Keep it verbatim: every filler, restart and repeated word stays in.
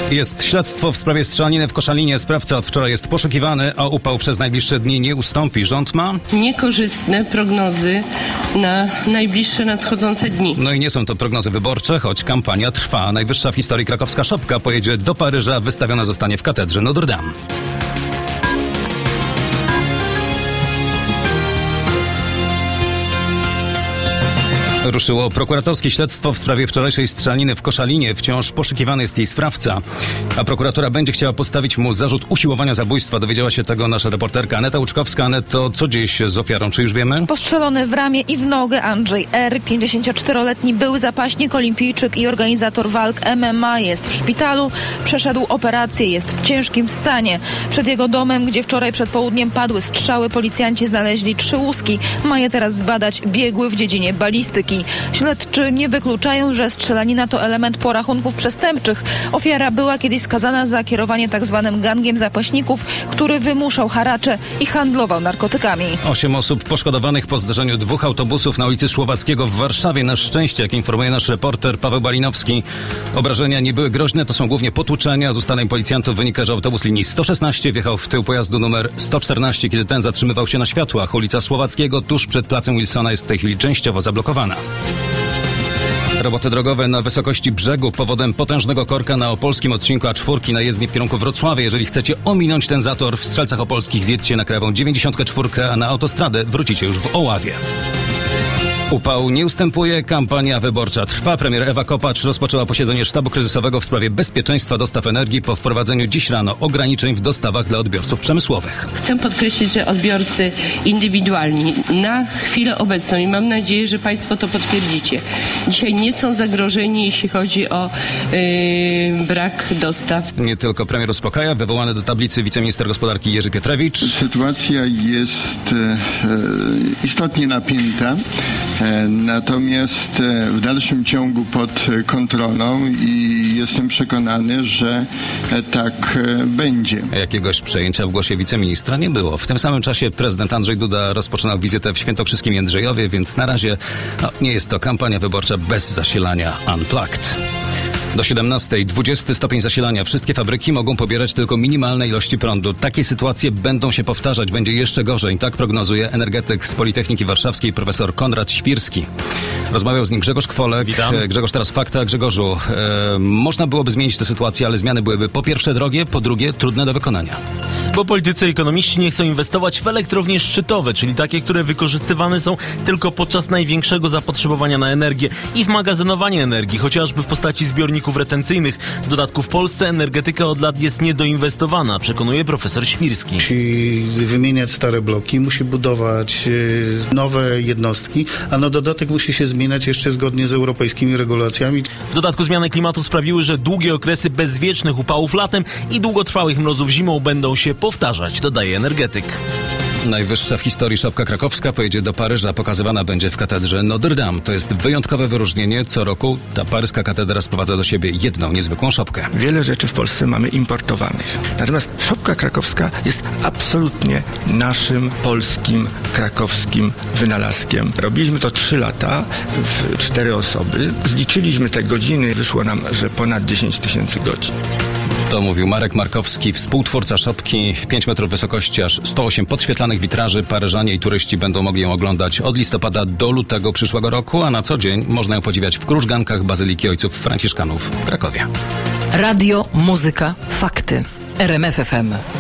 Jest śledztwo w sprawie strzelaniny w Koszalinie. Sprawca od wczoraj jest poszukiwany, a upał przez najbliższe dni nie ustąpi. Rząd ma niekorzystne prognozy na najbliższe nadchodzące dni. No i nie są to prognozy wyborcze, choć kampania trwa. Najwyższa w historii krakowska szopka pojedzie do Paryża. Wystawiona zostanie w katedrze Notre Dame. Ruszyło prokuratorskie śledztwo w sprawie wczorajszej strzelaniny w Koszalinie. Wciąż poszukiwany jest jej sprawca, a prokuratura będzie chciała postawić mu zarzut usiłowania zabójstwa. Dowiedziała się tego nasza reporterka Aneta Łuczkowska. Aneto, co dzieje się z ofiarą? Czy już wiemy? Postrzelony w ramię i w nogę Andrzej R., pięćdziesięcioczteroletni były zapaśnik, olimpijczyk i organizator walk M M A, jest w szpitalu. Przeszedł operację, jest w ciężkim stanie. Przed jego domem, gdzie wczoraj przed południem padły strzały, policjanci znaleźli trzy łuski. Ma je teraz zbadać biegły w dziedzinie balistyki. Śledczy nie wykluczają, że strzelanina to element porachunków przestępczych. Ofiara była kiedyś skazana za kierowanie tzw. gangiem zapaśników, który wymuszał haracze i handlował narkotykami. Osiem osób poszkodowanych po zdarzeniu dwóch autobusów na ulicy Słowackiego w Warszawie. Na szczęście, jak informuje nasz reporter Paweł Balinowski, obrażenia nie były groźne, to są głównie potłuczenia. Z ustaleń policjantów wynika, że autobus linii sto szesnaście wjechał w tył pojazdu numer sto czternaście, kiedy ten zatrzymywał się na światłach. Ulica Słowackiego tuż przed placem Wilsona jest w tej chwili częściowo zablokowana. Roboty drogowe na wysokości brzegu powodem potężnego korka na opolskim odcinku A cztery na jezdni w kierunku Wrocławia. Jeżeli chcecie ominąć ten zator w Strzelcach Opolskich, zjedźcie na krajową dziewięćdziesiąt cztery, a na autostradę wrócicie już w Oławie. Upał nie ustępuje, kampania wyborcza trwa. Premier Ewa Kopacz rozpoczęła posiedzenie sztabu kryzysowego w sprawie bezpieczeństwa dostaw energii po wprowadzeniu dziś rano ograniczeń w dostawach dla odbiorców przemysłowych. Chcę podkreślić, że odbiorcy indywidualni na chwilę obecną, i mam nadzieję, że Państwo to potwierdzicie, dzisiaj nie są zagrożeni, jeśli chodzi o yy, brak dostaw. Nie tylko premier uspokaja, wywołany do tablicy wiceminister gospodarki Jerzy Pietrewicz. Sytuacja jest e, istotnie napięta. Natomiast w dalszym ciągu pod kontrolą i jestem przekonany, że tak będzie. Jakiegoś przejęcia w głosie wiceministra nie było. W tym samym czasie prezydent Andrzej Duda rozpoczynał wizytę w świętokrzyskim Jędrzejowie, więc na razie no, nie jest to kampania wyborcza bez zasilania Unplugged. Do siedemnastej dwudziesty stopień zasilania. Wszystkie fabryki mogą pobierać tylko minimalne ilości prądu. Takie sytuacje będą się powtarzać. Będzie jeszcze gorzej. Tak prognozuje energetyk z Politechniki Warszawskiej profesor Konrad Świrski. Rozmawiał z nim Grzegorz Kwolek. Witam. Grzegorz, teraz fakta. Grzegorzu, e, można byłoby zmienić tę sytuację, ale zmiany byłyby po pierwsze drogie, po drugie trudne do wykonania. Bo politycy i ekonomiści nie chcą inwestować w elektrownie szczytowe, czyli takie, które wykorzystywane są tylko podczas największego zapotrzebowania na energię i w magazynowanie energii, chociażby w postaci zbiorników retencyjnych. W dodatku w Polsce energetyka od lat jest niedoinwestowana, przekonuje profesor Świrski. Musi wymieniać stare bloki, musi budować nowe jednostki, a na dodatek musi się zmieniać jeszcze zgodnie z europejskimi regulacjami. W dodatku zmiany klimatu sprawiły, że długie okresy bezwiecznych upałów latem i długotrwałych mrozów zimą będą się powtarzać, dodaje energetyk. Najwyższa w historii szopka krakowska pojedzie do Paryża. Pokazywana będzie w katedrze Notre Dame. To jest wyjątkowe wyróżnienie. Co roku ta paryska katedra sprowadza do siebie jedną niezwykłą szopkę. Wiele rzeczy w Polsce mamy importowanych. Natomiast szopka krakowska jest absolutnie naszym polskim, krakowskim wynalazkiem. Robiliśmy to trzy lata w cztery osoby. Zliczyliśmy te godziny. Wyszło nam, że ponad dziesięć tysięcy godzin. To mówił Marek Markowski, współtwórca szopki. pięć metrów wysokości, aż sto osiem podświetlanych witraży. Paryżanie i turyści będą mogli ją oglądać od listopada do lutego przyszłego roku, a na co dzień można ją podziwiać w krużgankach Bazyliki Ojców Franciszkanów w Krakowie. Radio, muzyka, fakty. R M F F M.